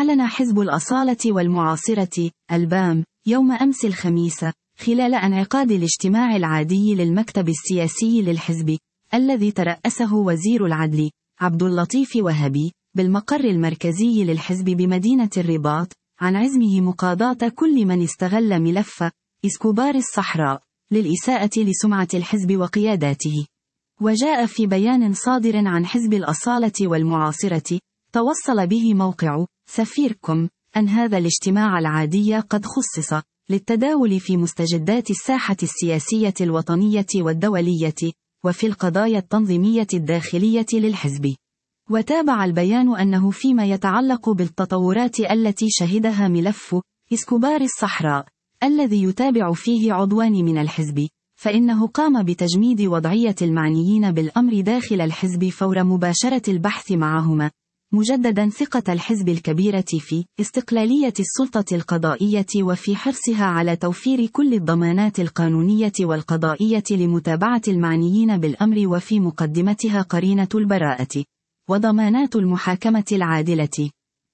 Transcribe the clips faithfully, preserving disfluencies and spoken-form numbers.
أعلن حزب الأصالة والمعاصرة البام يوم أمس الخميس خلال انعقاد الاجتماع العادي للمكتب السياسي للحزب الذي ترأسه وزير العدل عبد اللطيف وهبي بالمقر المركزي للحزب بمدينة الرباط عن عزمه مقاضاة كل من استغل ملف إسكوبار الصحراء للإساءة لسمعة الحزب وقياداته. وجاء في بيان صادر عن حزب الأصالة والمعاصرة توصل به موقع سفيركم أن هذا الاجتماع العادي قد خصص للتداول في مستجدات الساحة السياسية الوطنية والدولية وفي القضايا التنظيمية الداخلية للحزب. وتابع البيان أنه فيما يتعلق بالتطورات التي شهدها ملف إسكوبار الصحراء الذي يتابع فيه عضوان من الحزب، فإنه قام بتجميد وضعية المعنيين بالأمر داخل الحزب فور مباشرة البحث معهما، مجددا ثقة الحزب الكبيرة في استقلالية السلطة القضائية وفي حرصها على توفير كل الضمانات القانونية والقضائية لمتابعة المعنيين بالأمر وفي مقدمتها قرينة البراءة وضمانات المحاكمة العادلة.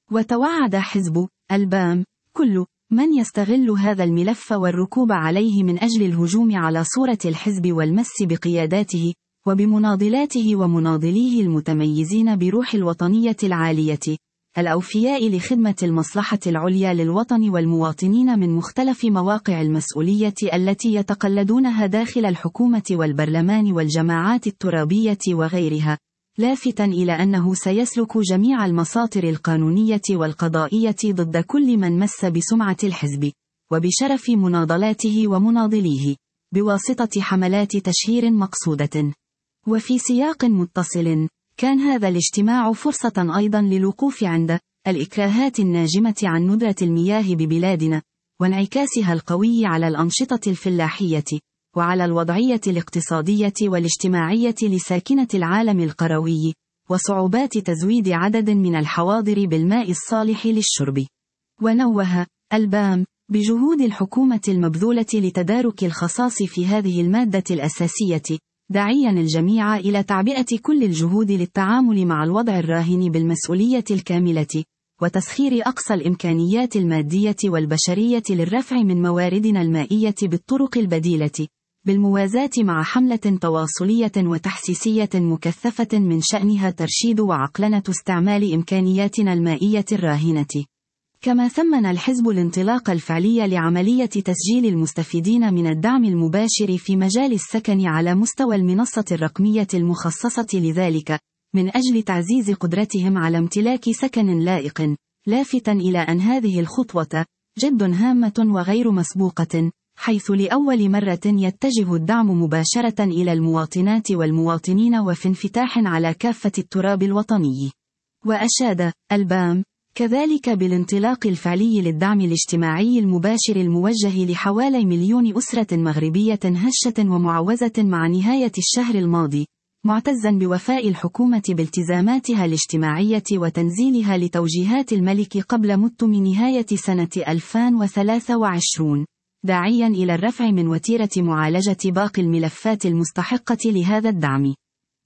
وتوعد حزب البام كل من يستغل هذا الملف والركوب عليه من أجل الهجوم على صورة الحزب والمس بقياداته وبمناضلاته ومناضليه المتميزين بروح الوطنية العالية الأوفياء لخدمة المصلحة العليا للوطن والمواطنين من مختلف مواقع المسؤولية التي يتقلدونها داخل الحكومة والبرلمان والجماعات الترابية وغيرها، لافتا إلى أنه سيسلك جميع المساطر القانونية والقضائية ضد كل من مس بسمعة الحزب وبشرف مناضلاته ومناضليه بواسطة حملات تشهير مقصودة. وفي سياق متصل، كان هذا الاجتماع فرصة أيضا للوقوف عند الإكراهات الناجمة عن ندرة المياه ببلادنا وانعكاسها القوي على الأنشطة الفلاحية وعلى الوضعية الاقتصادية والاجتماعية لساكنة العالم القروي وصعوبات تزويد عدد من الحواضر بالماء الصالح للشرب. ونوه البام بجهود الحكومة المبذولة لتدارك الخصاص في هذه المادة الأساسية، داعيا الجميع إلى تعبئة كل الجهود للتعامل مع الوضع الراهن بالمسؤولية الكاملة وتسخير أقصى الإمكانيات المادية والبشرية للرفع من مواردنا المائية بالطرق البديلة، بالموازاة مع حملة تواصلية وتحسيسية مكثفة من شأنها ترشيد وعقلنة استعمال إمكانياتنا المائية الراهنة. كما ثمن الحزب الانطلاق الفعلي لعملية تسجيل المستفيدين من الدعم المباشر في مجال السكن على مستوى المنصة الرقمية المخصصة لذلك، من أجل تعزيز قدرتهم على امتلاك سكن لائق، لافتا إلى أن هذه الخطوة جد هامة وغير مسبوقة، حيث لأول مرة يتجه الدعم مباشرة إلى المواطنات والمواطنين وفي انفتاح على كافة التراب الوطني. وأشاد البام كذلك بالانطلاق الفعلي للدعم الاجتماعي المباشر الموجه لحوالي مليون أسرة مغربية هشة ومعوزة مع نهاية الشهر الماضي، معتزا بوفاء الحكومة بالتزاماتها الاجتماعية وتنزيلها لتوجيهات الملك قبل متم نهاية سنة ألفين وثلاثة وعشرين، داعيا إلى الرفع من وتيرة معالجة باقي الملفات المستحقة لهذا الدعم.